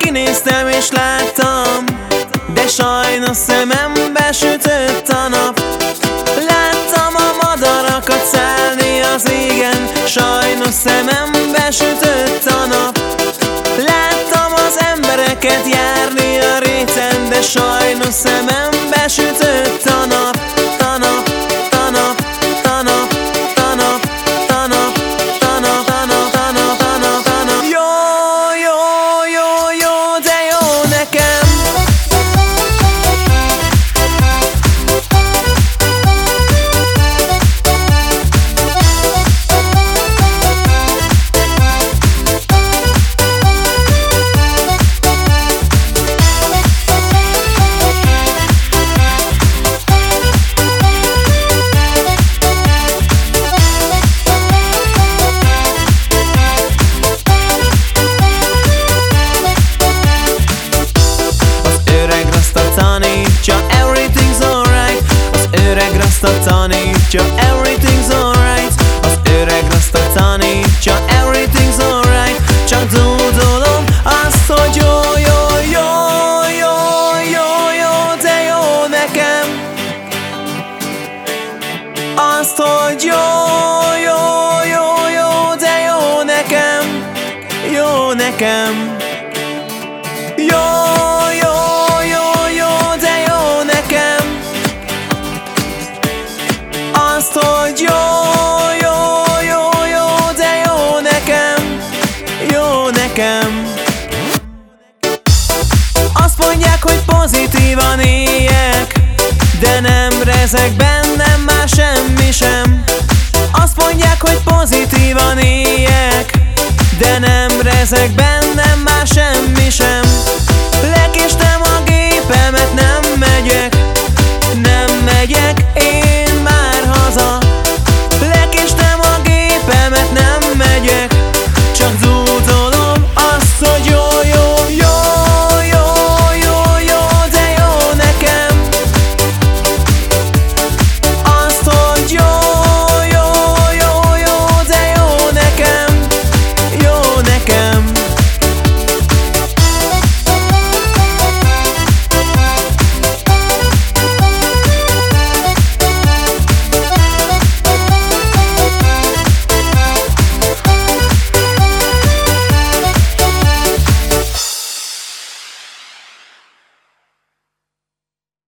kinéztem és láttam, de sajnos szemembe sütött a nap. Láttam a madarakat szállni az égen, sajnos szemembe sütött a nap. Láttam az embereket járni a réten, de sajnos szemembe sütött a nap. Everything's alright. Az öreg rasta tanítja, everything's alright. Az öreg rasta tanítja, everything's alright. Csak dúdolom azt, hogy jó, jó, jó, jó, jó, jó, de jó nekem. Azt, hogy jó, jó, jó, jó, de jó nekem. Jó nekem. Jó. Azt, hogy jó, jó, jó, jó, de jó nekem, jó nekem. Azt mondják, hogy pozitívan éljek, de nem rezeg bennem már semmi sem. Azt mondják, hogy pozitívan éljek, de nem rezeg bennem már semmi sem.